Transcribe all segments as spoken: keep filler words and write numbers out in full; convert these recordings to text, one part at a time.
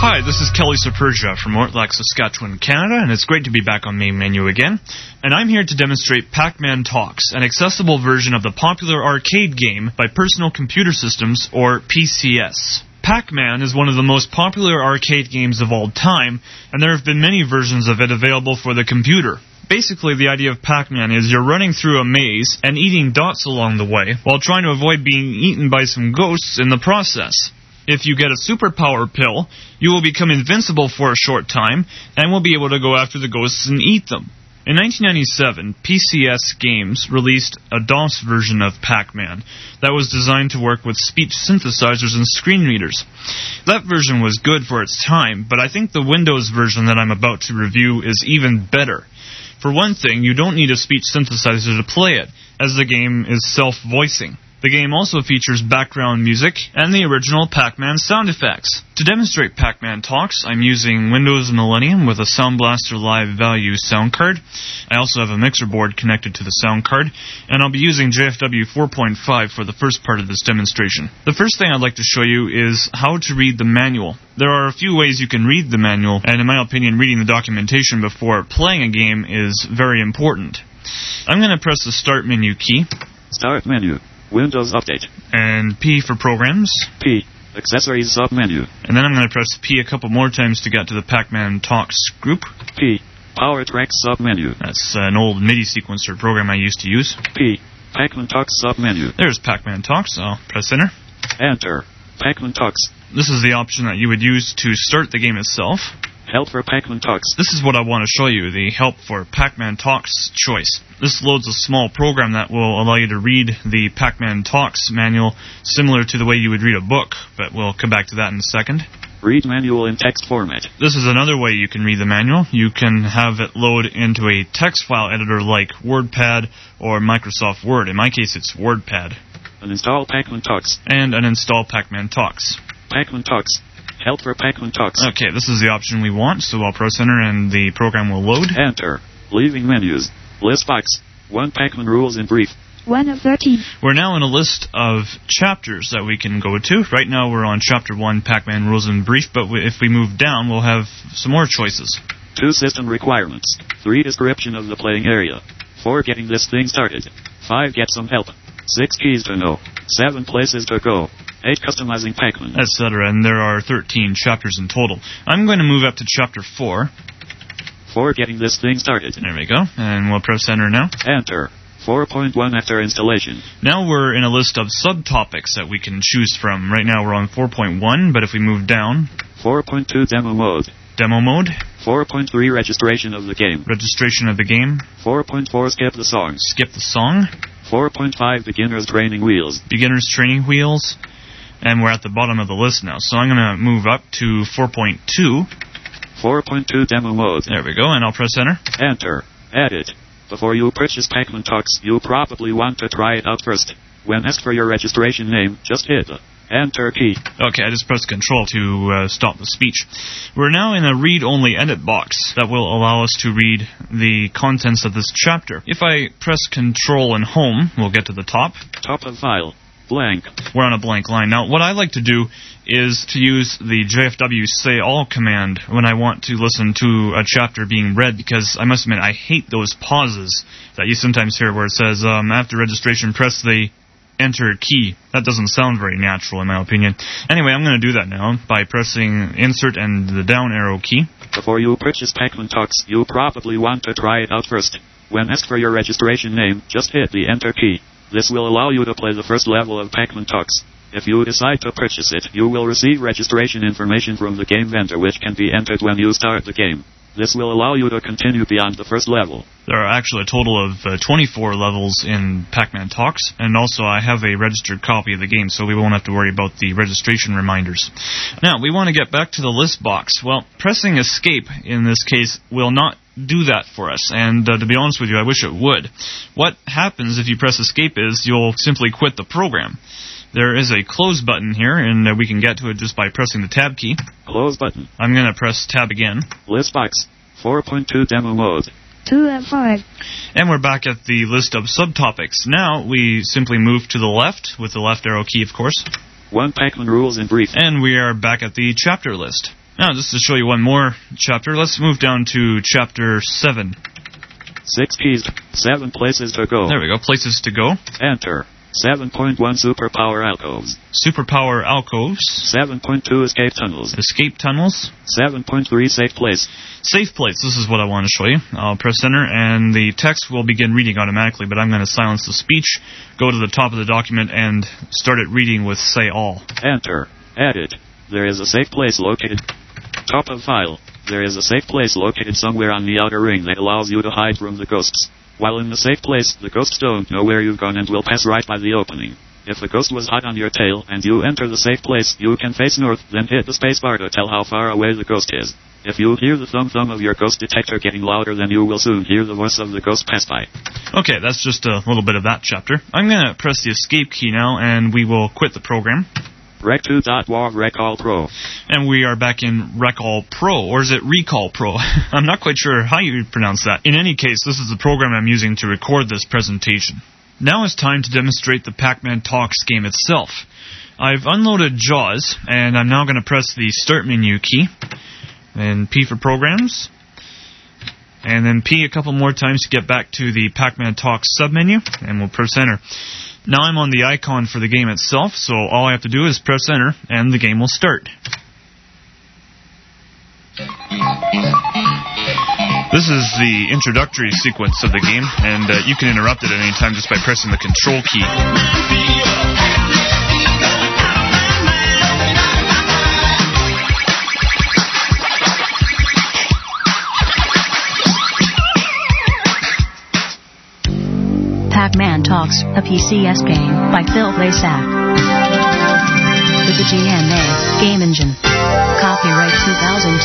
Hi, this is Kelly Supergia from Mortlach, Saskatchewan, Canada, and it's great to be back on Main Menu again. And I'm here to demonstrate Pac-Man Talks, an accessible version of the popular arcade game by Personal Computer Systems, or P C S. Pac-Man is one of the most popular arcade games of all time, and there have been many versions of it available for the computer. Basically, the idea of Pac-Man is you're running through a maze and eating dots along the way, while trying to avoid being eaten by some ghosts in the process. If you get a superpower pill, you will become invincible for a short time, and will be able to go after the ghosts and eat them. In nineteen ninety-seven, P C S Games released a DOS version of Pac-Man that was designed to work with speech synthesizers and screen readers. That version was good for its time, but I think the Windows version that I'm about to review is even better. For one thing, you don't need a speech synthesizer to play it, as the game is self-voicing. The game also features background music and the original Pac-Man sound effects. To demonstrate Pac-Man Talks, I'm using Windows Millennium with a Sound Blaster Live Value sound card. I also have a mixer board connected to the sound card, and I'll be using J F W four point five for the first part of this demonstration. The first thing I'd like to show you is how to read the manual. There are a few ways you can read the manual, and in my opinion, reading the documentation before playing a game is very important. I'm going to press the Start menu key. Start menu. Windows Update. And P for Programs. P. Accessories submenu. And then I'm going to press P a couple more times to get to the Pac-Man Talks group. P. Power Track submenu. That's an old MIDI sequencer program I used to use. P. Pac-Man Talks submenu. There's Pac-Man Talks. I'll press Enter. Enter. Pac-Man Talks. This is the option that you would use to start the game itself. Help for Pac-Man Talks. This is what I want to show you, the Help for Pac-Man Talks choice. This loads a small program that will allow you to read the Pac-Man Talks manual similar to the way you would read a book, but we'll come back to that in a second. Read manual in text format. This is another way you can read the manual. You can have it load into a text file editor like WordPad or Microsoft Word. In my case, it's WordPad. Uninstall Pac-Man Talks. And uninstall Pac-Man Talks. Pac-Man Talks. Help for Pac-Man Talks. Okay, this is the option we want, so I'll press Enter and the program will load. Enter. Leaving menus. List box. One Pac-Man rules in brief. one of thirteen. We're now in a list of chapters that we can go to. Right now we're on Chapter one, Pac-Man Rules in Brief, but if we move down, we'll have some more choices. Two system requirements. Three description of the playing area. Four getting this thing started. Five get some help. Six keys to know. Seven places to go. Eight customizing Pac-Man. et cetera. And there are thirteen chapters in total. I'm going to move up to Chapter four. Four getting this thing started. There we go. And we'll press Enter now. Enter. four point one after installation. Now we're in a list of subtopics that we can choose from. Right now we're on four point one, but if we move down... four point two demo mode. Demo mode. four point three registration of the game. Registration of the game. four point four skip the song. Skip the song. four point five beginner's training wheels. Beginner's training wheels. And we're at the bottom of the list now, so I'm going to move up to four point two. four point two demo mode. There we go, and I'll press Enter. Enter. Edit. Before you purchase Pac-Man Talks, you probably want to try it out first. When asked for your registration name, just hit the Enter key. Okay, I just pressed Control to uh, stop the speech. We're now in a read-only edit box that will allow us to read the contents of this chapter. If I press Control and Home, we'll get to the top. Top of file. Blank. We're on a blank line. Now, what I like to do is to use the J F W Say All command when I want to listen to a chapter being read, because I must admit, I hate those pauses that you sometimes hear where it says, um, after registration, press the Enter key. That doesn't sound very natural, in my opinion. Anyway, I'm going to do that now by pressing Insert and the down arrow key. Before you purchase Pac-Man Talks, you probably want to try it out first. When asked for your registration name, just hit the Enter key. This will allow you to play the first level of Pac-Man Talks. If you decide to purchase it, you will receive registration information from the game vendor, which can be entered when you start the game. This will allow you to continue beyond the first level. There are actually a total of uh, twenty-four levels in Pac-Man Talks, and also I have a registered copy of the game, so we won't have to worry about the registration reminders. Now, we want to get back to the list box. Well, pressing Escape, in this case, will not do that for us, and uh, to be honest with you, I wish it would. What happens if you press Escape is you'll simply quit the program. There is a close button here, and uh, we can get to it just by pressing the Tab key. Close button. I'm going to press Tab again. List box. four point two demo mode. two of five. And we're back at the list of subtopics. Now we simply move to the left, with the left arrow key, of course. One Pac-Man rules in brief. And we are back at the chapter list. Now, just to show you one more chapter, let's move down to chapter seven. Six keys, seven places to go. There we go, places to go. Enter. seven point one superpower alcoves. Superpower alcoves. seven point two escape tunnels. Escape tunnels. seven point three safe place. Safe place, this is what I want to show you. I'll press enter and the text will begin reading automatically, but I'm going to silence the speech, go to the top of the document and start it reading with say all. Enter. Edit. There is a safe place located. Top of file. There is a safe place located somewhere on the outer ring that allows you to hide from the ghosts. While in the safe place, the ghosts don't know where you've gone and will pass right by the opening. If the ghost was hot on your tail and you enter the safe place, you can face north, then hit the space bar to tell how far away the ghost is. If you hear the thump-thump of your ghost detector getting louder, then you will soon hear the voice of the ghost pass by. Okay, that's just a little bit of that chapter. I'm going to press the escape key now, and we will quit the program. rec two dot war Recall Pro. And we are back in Recall Pro, or is it Recall Pro? I'm not quite sure how you pronounce that. In any case, this is the program I'm using to record this presentation. Now it's time to demonstrate the Pac-Man Talks game itself. I've unloaded JAWS, and I'm now going to press the Start menu key, and P for Programs, and then P a couple more times to get back to the Pac-Man Talks submenu, and we'll press Enter. Now I'm on the icon for the game itself, so all I have to do is press enter, and the game will start. This is the introductory sequence of the game, and uh, you can interrupt it at any time just by pressing the control key. Pac-Man Talks, a P C S game, by Phil Vlasak. With the G N A Game Engine. Copyright two thousand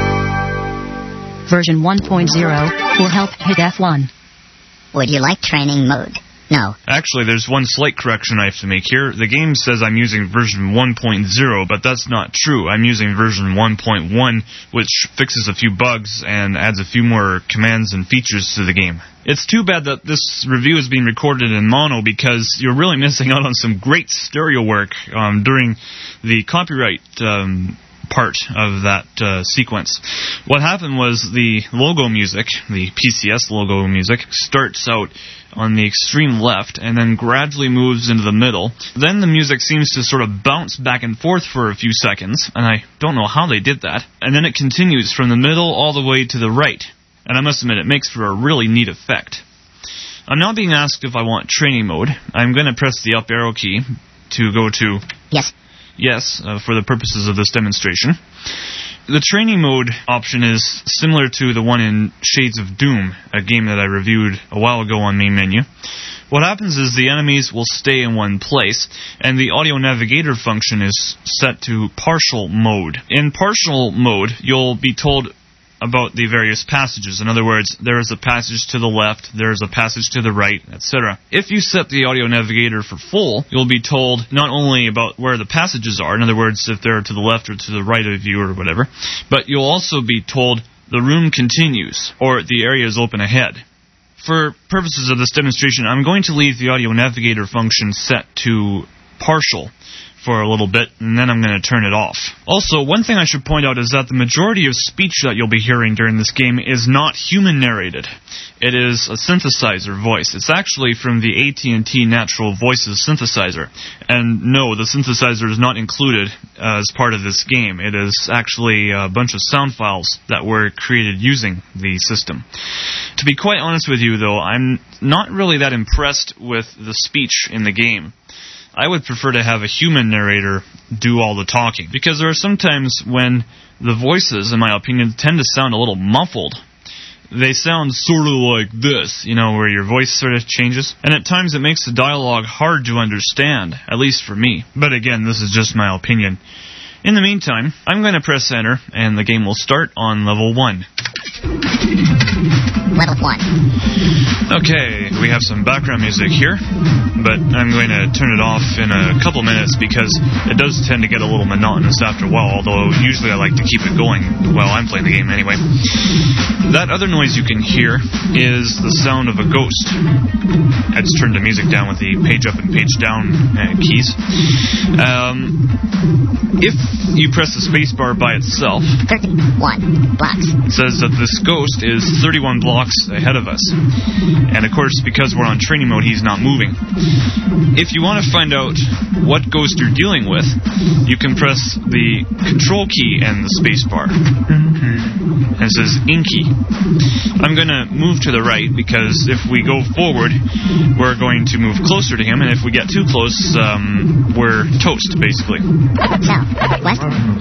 two. Version one point oh. For help, hit F one. Would you like training mode? No. Actually, there's one slight correction I have to make here. The game says I'm using version one point oh, but that's not true. I'm using version one point one, which fixes a few bugs and adds a few more commands and features to the game. It's too bad that this review is being recorded in mono, because you're really missing out on some great stereo work um, during the copyright um, part of that uh, sequence. What happened was the logo music, the P C S logo music, starts out on the extreme left and then gradually moves into the middle. Then the music seems to sort of bounce back and forth for a few seconds, and I don't know how they did that. And then it continues from the middle all the way to the right. And I must admit, it makes for a really neat effect. I'm now being asked if I want training mode. I'm going to press the up arrow key to go to Yes. Yes, uh, for the purposes of this demonstration. The training mode option is similar to the one in Shades of Doom, a game that I reviewed a while ago on main menu. What happens is the enemies will stay in one place, and the audio navigator function is set to partial mode. In partial mode, you'll be told about the various passages. In other words, there is a passage to the left, there is a passage to the right, et cetera. If you set the audio navigator for full, you'll be told not only about where the passages are, in other words, if they're to the left or to the right of you or whatever, but you'll also be told the room continues, or the area is open ahead. For purposes of this demonstration, I'm going to leave the audio navigator function set to partial for a little bit, and then I'm going to turn it off. Also, one thing I should point out is that the majority of speech that you'll be hearing during this game is not human narrated. It is a synthesizer voice. It's actually from the A T and T Natural Voices synthesizer. And no, the synthesizer is not included as part of this game. It is actually a bunch of sound files that were created using the system. To be quite honest with you, though, I'm not really that impressed with the speech in the game. I would prefer to have a human narrator do all the talking, because there are some times when the voices, in my opinion, tend to sound a little muffled. They sound sort of like this, you know, where your voice sort of changes. And at times it makes the dialogue hard to understand, at least for me. But again, this is just my opinion. In the meantime, I'm going to press enter, and the game will start on level one. Level one. Okay, we have some background music here. but I'm going to turn it off in a couple minutes because it does tend to get a little monotonous after a while, although usually I like to keep it going while I'm playing the game anyway. That other noise you can hear is the sound of a ghost. I just turned the music down with the page up and page down uh, keys. Um, if you press the spacebar by itself, thirty-one blocks. it says that this ghost is thirty-one blocks ahead of us. And of course, because we're on training mode, he's not moving. If you want to find out what ghost you're dealing with, you can press the control key and the spacebar. And it says Inky. I'm going to move to the right because if we go forward, we're going to move closer to him, and if we get too close, um, we're toast, basically. South, west.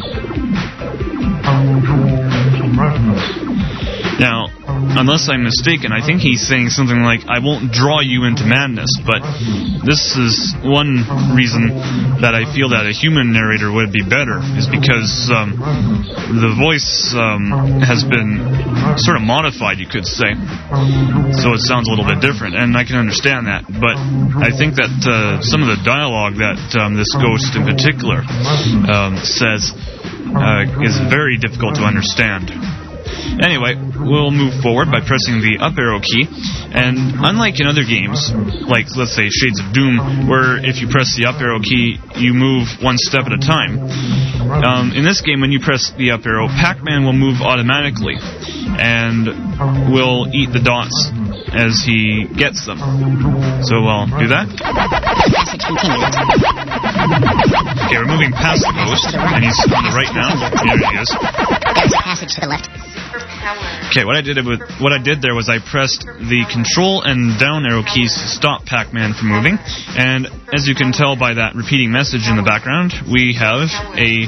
Now, unless I'm mistaken, I think he's saying something like, I won't draw you into madness, but this is one reason that I feel that a human narrator would be better, is because um, the voice um, has been sort of modified, you could say, so it sounds a little bit different, and I can understand that, but I think that uh, some of the dialogue that um, this ghost in particular um, says uh, is very difficult to understand. Anyway, we'll move forward by pressing the up arrow key, and unlike in other games, like let's say Shades of Doom, where if you press the up arrow key, you move one step at a time, um, in this game, when you press the up arrow, Pac-Man will move automatically, and will eat the dots as he gets them. So I'll do that. Passage continues. Okay, we're moving past the ghost, and he's on the right now. Here he is. There's a passage to the left. Okay, what I did with what I did there was I pressed the control and down arrow keys to stop Pac-Man from moving, and as you can tell by that repeating message in the background, we have a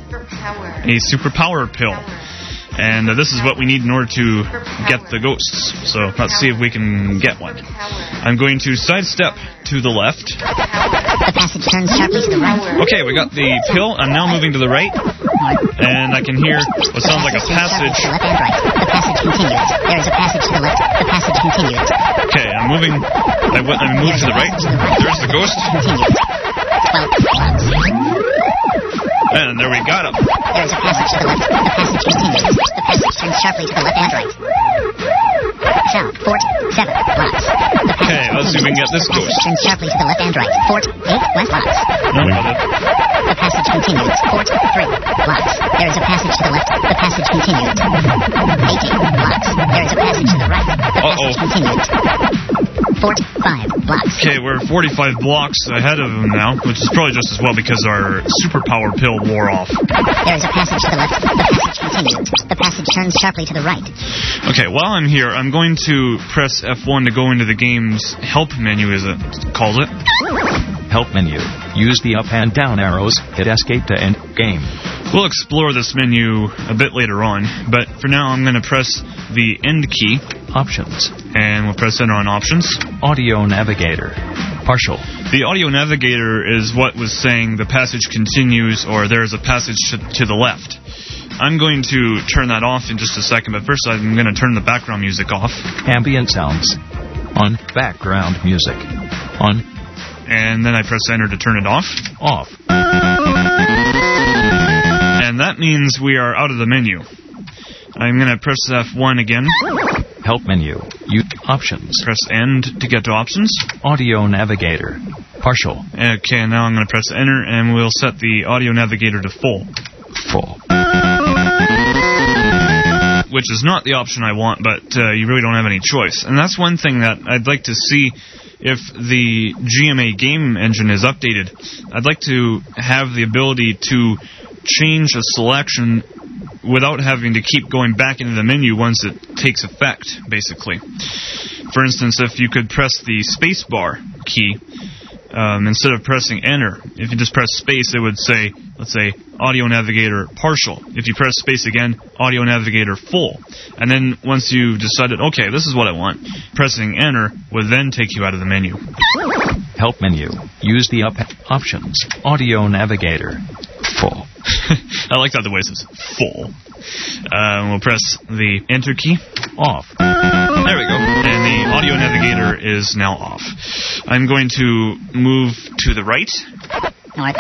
a superpower pill. And uh, this is what we need in order to get the ghosts. So let's see if we can get one. I'm going to sidestep to the left. The passage turns sharply to the right. Okay, we got the pill. I'm now moving to the right. And I can hear what sounds like a passage. The left and right. The passage continues. There is a passage to the left. The passage continues. Okay, I'm moving. I, w- I moved to the right. There's the ghost. Continues. Twelve blocks. And there we got him. There is a passage to the left. The passage continues. The passage turns sharply to the left and right. South, Fort, seven blocks. The Okay, let's see if we can get this passage ghost. turns sharply to the left and right. Fort, eight west blocks. No, we got it. The passage continues. Fort, three blocks. There is a passage to the left. The passage continues. eighteen blocks. There is a passage to the right. The Uh-oh. passage continues. Fort, five blocks. Okay, we're forty-five blocks ahead of him now, which is probably just as well because our superpower pill wore off. There is a passage to the left. The passage continues. The passage turns sharply to the right. Okay, while I'm here, I'm going to press F one to go into the game's help menu, as it calls it. Help menu. Use the up and down arrows. Hit escape to end game. We'll explore this menu a bit later on, but for now I'm going to press the end key, Options. and we'll press enter on options. Audio navigator. Partial. The audio navigator is what was saying the passage continues or there is a passage to, to the left. I'm going to turn that off in just a second, but first I'm going to turn the background music off. Ambient sounds. On. Background music. On. And then I press enter to turn it off. Off. And that means we are out of the menu. I'm going to press F one again. Help menu. Use options. Press end to get to options. Audio navigator. Partial. Okay, now I'm going to press enter, and we'll set the audio navigator to full. Full. Which is not the option I want, but uh, you really don't have any choice. And that's one thing that I'd like to see if the G M A game engine is updated. I'd like to have the ability to change a selection without having to keep going back into the menu once it takes effect, basically. For instance, if you could press the space bar key um, instead of pressing enter, if you just press space, it would say, let's say, audio navigator partial. If you press space again, audio navigator full. And then once you've decided, okay, this is what I want, pressing enter would then take you out of the menu. Help menu. Use the up options. Audio navigator. Full. I like that the way it says full. Uh, we'll press the enter key. Off. There we go. And the audio navigator is now off. I'm going to move to the right. North.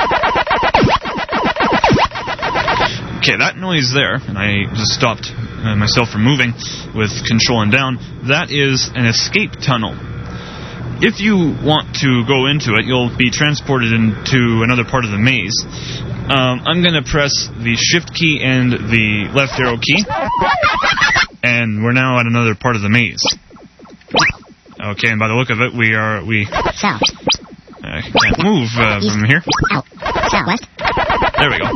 Okay, that noise there, and I just stopped uh, myself from moving with control and down, that is an escape tunnel. If you want to go into it, you'll be transported into another part of the maze. Um, I'm going to press the shift key and the left arrow key, and we're now at another part of the maze. Okay, and by the look of it, we are, we... South. I can't move uh, from here. Out. Southwest. There we go.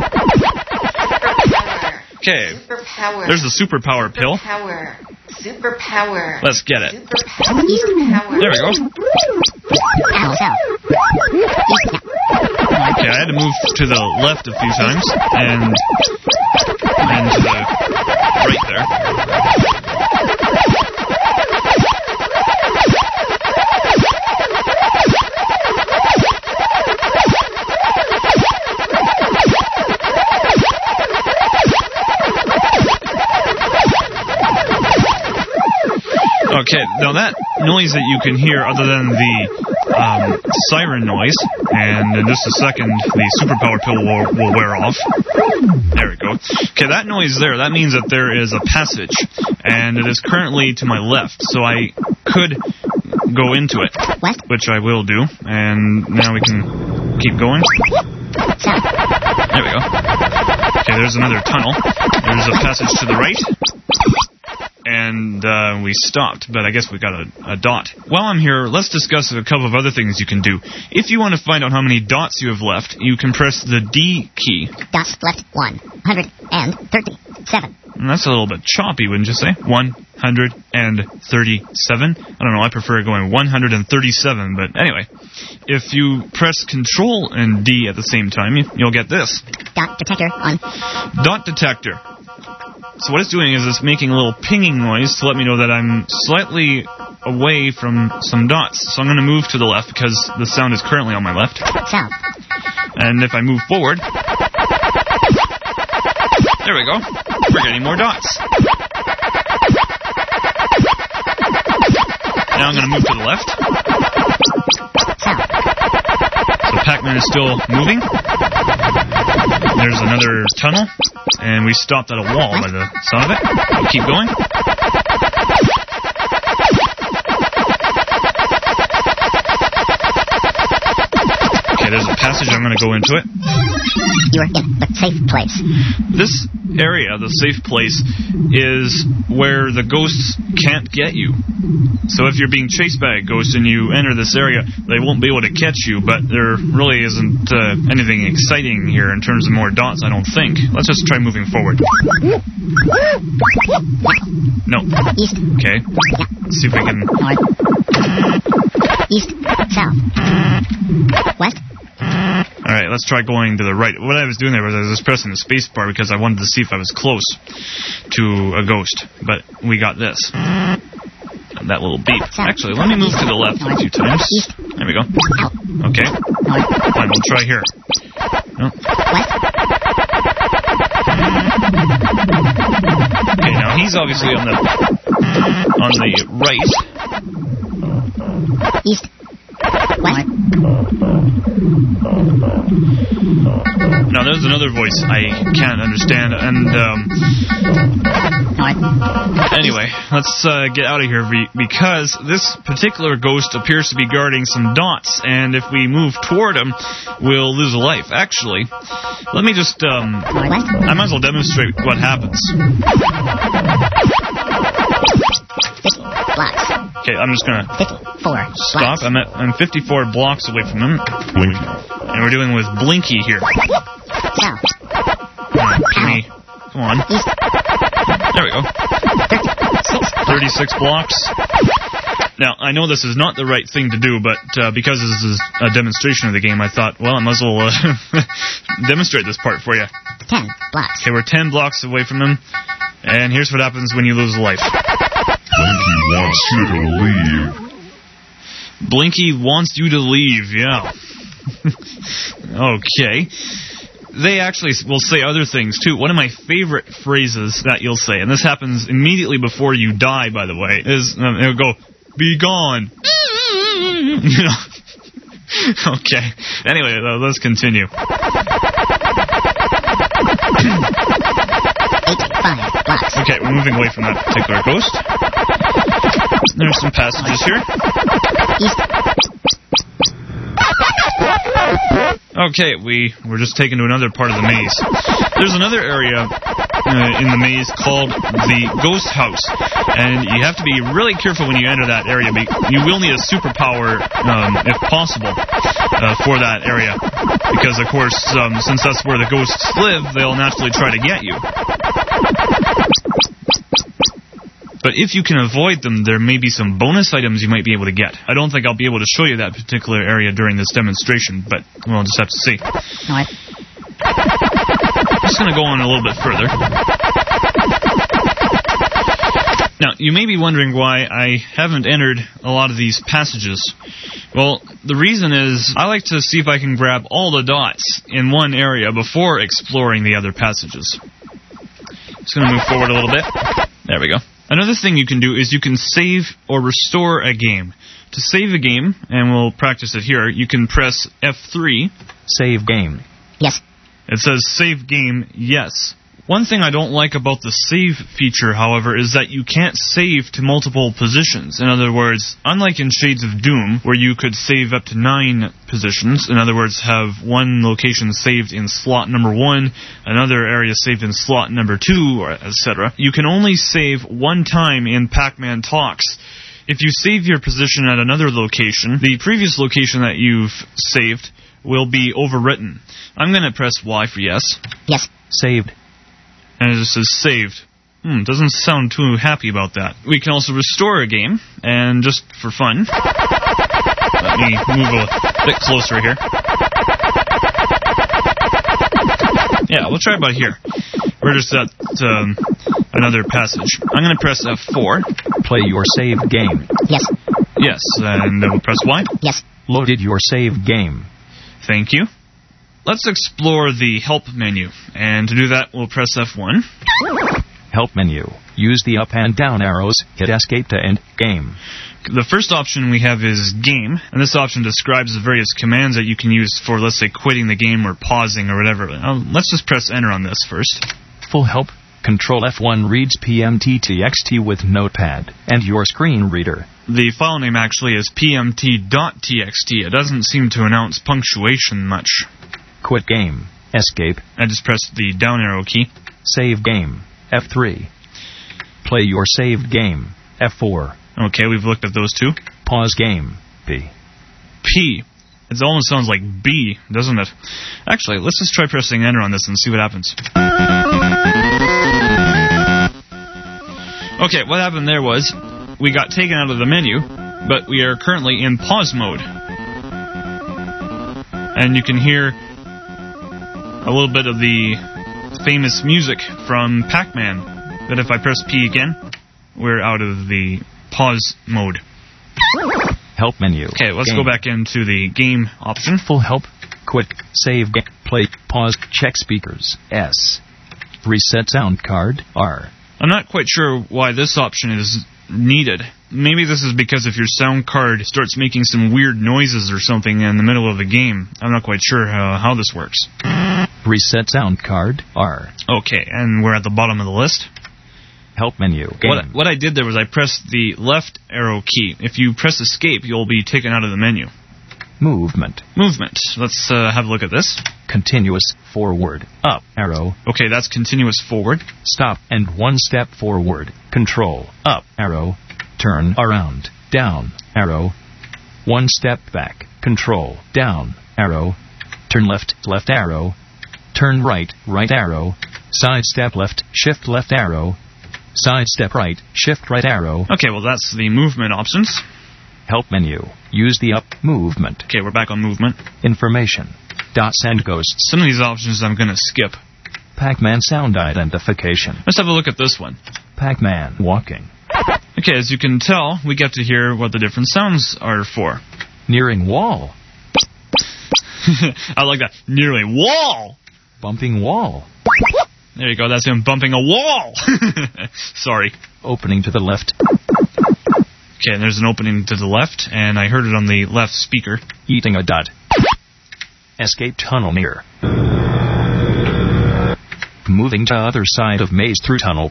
Okay. Superpower. There's the superpower pill. Superpower. Superpower. Let's get it. Superpower. East. There we go. South. South. East. Okay, I had to move to the left a few times, and and to the right there. Okay, now that noise that you can hear, other than the um, siren noise, and in just a second the superpower pill will, will wear off. There we go. Okay, that noise there, that means that there is a passage, and it is currently to my left, so I could go into it, West. which I will do, and now we can keep going. South. There we go. Okay, there's another tunnel. There's a passage to the right. And uh, we stopped, but I guess we got a, a dot. While I'm here, let's discuss a couple of other things you can do. If you want to find out how many dots you have left, you can press the D key. Dots left one hundred thirty-seven. And that's a little bit choppy, wouldn't you say? one hundred thirty-seven? I don't know, I prefer going one hundred thirty-seven, but anyway. If you press Control and D at the same time, you'll get this. Dot detector on. Dot detector. So what it's doing is it's making a little pinging noise to let me know that I'm slightly away from some dots. So I'm going to move to the left because the sound is currently on my left. South. And if I move forward, there we go. We're getting more dots. Now I'm going to move to the left. South. So Pac-Man is still moving. There's another tunnel. And we stopped at a wall by the sound of it. We'll keep going. Okay, there's a passage. I'm going to go into it. You're in the safe place. This area, the safe place, is where the ghosts can't get you. So if you're being chased by a ghost and you enter this area, they won't be able to catch you, but there really isn't uh, anything exciting here in terms of more dots, I don't think. Let's just try moving forward. No. East. Okay. Let's see if we can... North. East. South. West. Alright, let's try going to the right. What I was doing there was I was just pressing the space bar because I wanted to see if I was close to a ghost. But we got this. That little beep. Actually, let me move to the left a few times. There we go. Okay. Fine, we'll try here. No. Okay, now he's obviously on the on the right. East. West. Now there's another voice I can't understand, and um, North. anyway, let's uh, get out of here be- because this particular ghost appears to be guarding some dots, and if we move toward him, we'll lose a life. Actually, let me just, um, West. I might as well demonstrate what happens. fifty blocks. Okay, I'm just gonna fifty-four stop. blocks. I'm at I'm fifty-four blocks away from him. Blinky. And we're dealing with Blinky here. South. Come on, give me, come on. East. There we go. thirty-six. thirty-six blocks. Now, I know this is not the right thing to do, but uh, because this is a demonstration of the game, I thought, well, I might as well uh, demonstrate this part for you. ten blocks. Okay, we're ten blocks away from him, and here's what happens when you lose a life. Blinky wants you to leave. Blinky wants you to leave, yeah. Okay. They actually will say other things, too. One of my favorite phrases that you'll say, and this happens immediately before you die, by the way, is um, it'll go, be gone. You know? Okay. Anyway, uh, let's continue. eighty-five blocks. Okay, we're moving away from that particular ghost. There's some passages here. East. Okay, we, we're just taken to another part of the maze. There's another area uh, in the maze called the Ghost House, and you have to be really careful when you enter that area. You will need a superpower, um, if possible, uh, for that area, because, of course, um, since that's where the ghosts live, they'll naturally try to get you. But if you can avoid them, there may be some bonus items you might be able to get. I don't think I'll be able to show you that particular area during this demonstration, but we'll just have to see. All right. I'm just going to go on a little bit further. Now, you may be wondering why I haven't entered a lot of these passages. Well, the reason is I like to see if I can grab all the dots in one area before exploring the other passages. Just going to move forward a little bit. There we go. Another thing you can do is you can save or restore a game. To save a game, and we'll practice it here, you can press F three. Save game. Yes. It says save game, yes. One thing I don't like about the save feature, however, is that you can't save to multiple positions. In other words, unlike in Shades of Doom, where you could save up to nine positions, in other words, have one location saved in slot number one, another area saved in slot number two, or et cetera, you can only save one time in Pac-Man Talks. If you save your position at another location, the previous location that you've saved will be overwritten. I'm going to press Y for yes. Yes. Saved. And it just says saved. Hmm, doesn't sound too happy about that. We can also restore a game, and just for fun, let me move a bit closer here. Yeah, we'll try about here. We're just at um, another passage. I'm going to press F four. Play your saved game. Yes. Yes, and then we'll press Y. Yes. Loaded your saved game. Thank you. Let's explore the Help menu, and to do that, we'll press F one. Help menu. Use the up and down arrows. Hit escape to end game. The first option we have is game, and this option describes the various commands that you can use for, let's say, quitting the game or pausing or whatever. Um, let's just press enter on this first. Full help. Control F one reads P M T T X T with Notepad and your screen reader. The file name actually is P M T dot T X T. It doesn't seem to announce punctuation much. Quit game. Escape. I just pressed the down arrow key. Save game. F three. Play your saved game. F four. Okay, we've looked at those two. Pause game. P. P. It almost sounds like B, doesn't it? Actually, let's just try pressing enter on this and see what happens. Okay, what happened there was we got taken out of the menu, but we are currently in pause mode. And you can hear a little bit of the famous music from Pac-Man. But if I press P again, we're out of the pause mode. Help menu. Okay, let's game. go back into the game option. Full help. Quit. Save game. Play. Pause. Check speakers. S. Reset sound card. R. I'm not quite sure why this option is needed. Maybe this is because if your sound card starts making some weird noises or something in the middle of a game. I'm not quite sure how, how this works. Reset sound card. R. Okay, and we're at the bottom of the list. Help menu. Game. What, what I did there was I pressed the left arrow key. If you press escape, you'll be taken out of the menu. Movement. Movement. Let's uh, have a look at this. Continuous forward. Up arrow. Okay, that's continuous forward. Stop and one step forward. Control. Up arrow. Turn around. Down arrow. One step back. Control. Down arrow. Turn left. Left arrow. Turn right. Right arrow. Side step left. Shift left arrow. Side step right. Shift right arrow. Okay, well that's the movement options. Help menu. Use the up movement. Okay, we're back on movement. Information. Dots and ghosts. Some of these options I'm going to skip. Pac-Man sound identification. Let's have a look at this one. Pac-Man walking. Okay, as you can tell, we get to hear what the different sounds are for. Nearing wall. I like that. Nearly wall! Bumping wall. There you go, that's him bumping a wall! Sorry. Opening to the left. Okay, and there's an opening to the left, and I heard it on the left speaker. Eating a dot. Escape tunnel near. Moving to other side of maze through tunnel.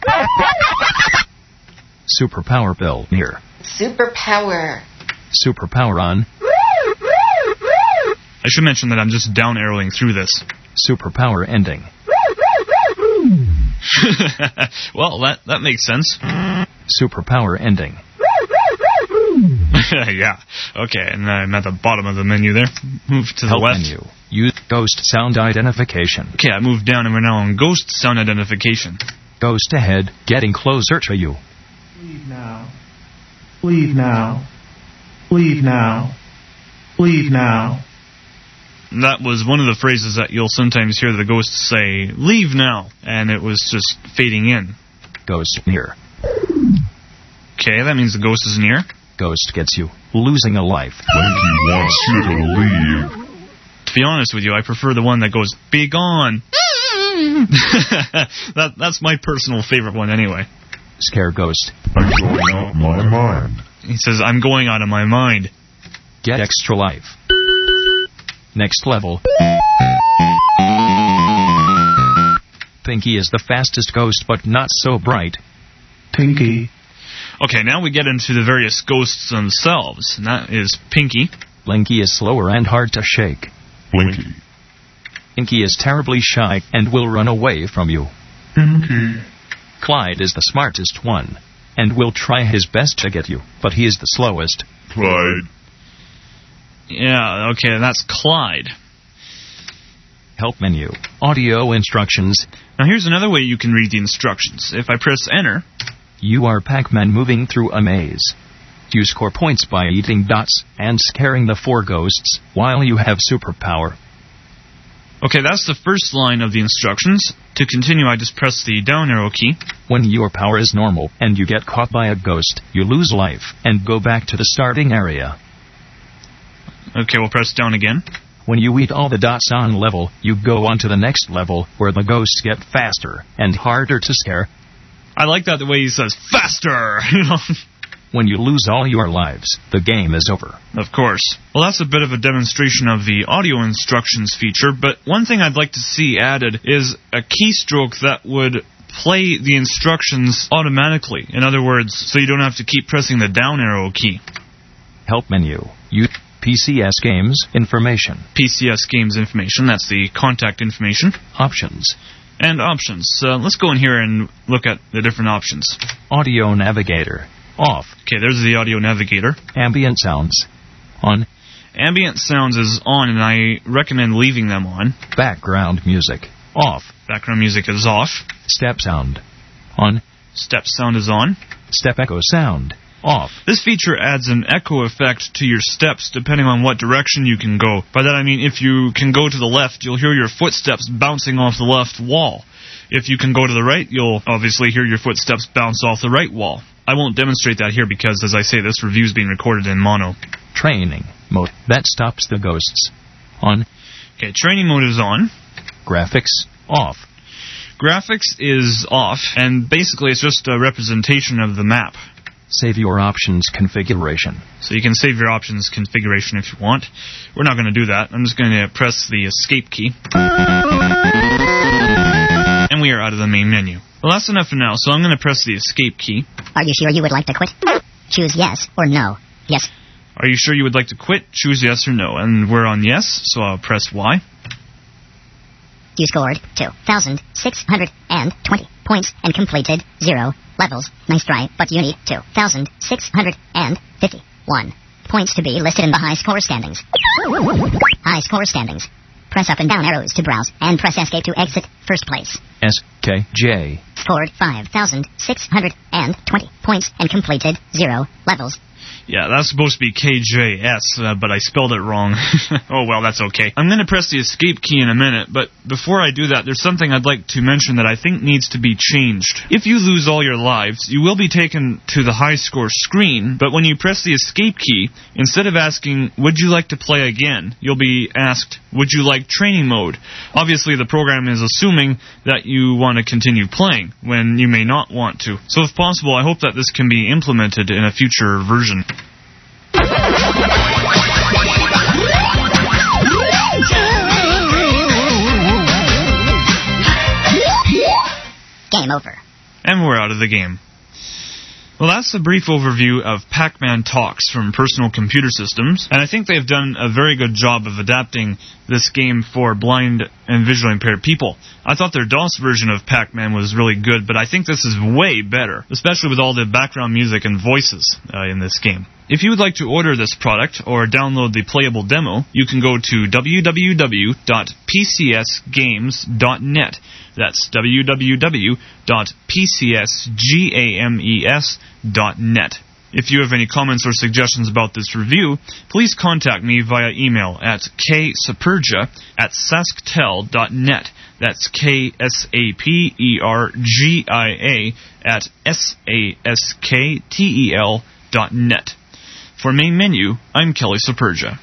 Superpower bill near. Superpower. Superpower on. I should mention that I'm just down arrowing through this. Superpower ending. Well, that, that makes sense. Superpower ending. Yeah. Okay, and I'm at the bottom of the menu there. Move to the Help left. menu. Use ghost sound identification. Okay, I moved down and we're now on ghost sound identification. Ghost ahead, getting closer to you. Leave now. Leave now. Leave now. Leave now. That was one of the phrases that you'll sometimes hear the ghosts say, leave now, and it was just fading in. Ghost near. Okay, that means the ghost is near. Ghost gets you, losing a life. Blinky wants you to leave. To be honest with you, I prefer the one that goes, be gone. that, that's my personal favorite one anyway. Scare ghost. I'm going out my mind. He says, I'm going out of my mind. Get extra life. Next level. Pinky is the fastest ghost, but not so bright. Tinky. Okay, now we get into the various ghosts themselves, and that is Pinky. Blinky is slower and hard to shake. Blinky. Pinky is terribly shy and will run away from you. Pinky. Clyde is the smartest one, and will try his best to get you, but he is the slowest. Clyde. Yeah, okay, that's Clyde. Help menu. Audio instructions. Now here's another way you can read the instructions. If I press enter... You are Pac-Man moving through a maze. You score points by eating dots and scaring the four ghosts while you have superpower. Okay, that's the first line of the instructions. To continue, I just press the down arrow key. When your power is normal and you get caught by a ghost, you lose life and go back to the starting area. Okay, we'll press down again. When you eat all the dots on level, you go on to the next level where the ghosts get faster and harder to scare. I like that the way he says, faster! You know? When you lose all your lives, the game is over. Of course. Well, that's a bit of a demonstration of the audio instructions feature, but one thing I'd like to see added is a keystroke that would play the instructions automatically. In other words, so you don't have to keep pressing the down arrow key. Help menu. You P C S Games Information. P C S Games Information, that's the contact information. Options. And options. Uh, let's go in here and look at the different options. Audio Navigator. Off. Okay, there's the audio navigator. Ambient sounds. On. Ambient sounds is on, and I recommend leaving them on. Background music. Off. Background music is off. Step sound. On. Step sound is on. Step echo sound. Off. This feature adds an echo effect to your steps depending on what direction you can go. By that I mean if you can go to the left, you'll hear your footsteps bouncing off the left wall. If you can go to the right, you'll obviously hear your footsteps bounce off the right wall. I won't demonstrate that here because, as I say, this review's being recorded in mono. Training mode. That stops the ghosts. On. Okay, training mode is on. Graphics. Off. Graphics is off, and basically it's just a representation of the map. Save your options configuration. So you can save your options configuration if you want. We're not going to do that. I'm just going to press the escape key. And we are out of the main menu. Well, that's enough for now, so I'm going to press the escape key. Are you sure you would like to quit? Choose yes or no. Yes. Are you sure you would like to quit? Choose yes or no. And we're on yes, so I'll press Y. You scored two thousand six hundred twenty points and completed zero levels. Nice try, but you need two thousand six hundred fifty-one points to be listed in the high score standings. High score standings. Press up and down arrows to browse, and press escape to exit first place. S K J. Scored five thousand six hundred twenty points and completed zero levels. Yeah, that's supposed to be K J S, uh, but I spelled it wrong. Oh well, that's okay. I'm going to press the escape key in a minute, but before I do that, there's something I'd like to mention that I think needs to be changed. If you lose all your lives, you will be taken to the high score screen, but when you press the escape key, instead of asking, would you like to play again, you'll be asked, would you like training mode? Obviously, the program is assuming that you want to continue playing, when you may not want to. So if possible, I hope that this can be implemented in a future version. Game over. And we're out of the game. Well, that's a brief overview of Pac-Man Talks from Personal Computer Systems, and I think they've done a very good job of adapting this game for blind and visually impaired people. I thought their DOS version of Pac-Man was really good, but I think this is way better, especially with all the background music and voices uh, in this game. If you would like to order this product or download the playable demo, you can go to w w w dot p c s games dot net. That's w w w dot p c s games dot net. If you have any comments or suggestions about this review, please contact me via email at k saperja at sasktel dot net. That's K S A P E R G I A at S A S K T E L dot net. For Main Menu, I'm Kelly Saperja.